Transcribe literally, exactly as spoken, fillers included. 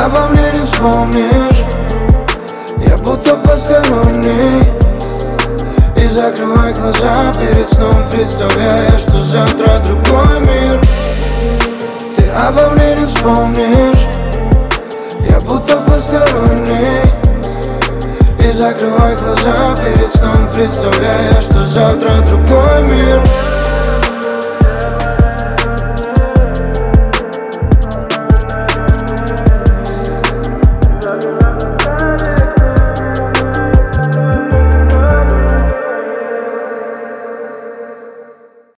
обо мне не вспомнишь. Я будто посторонний. И закрывай глаза перед сном, представляя, что завтра другой мир. Ты обо мне не вспомнишь. Я будто посторонний. И закрывай глаза перед сном, представляя, что завтра другой мир.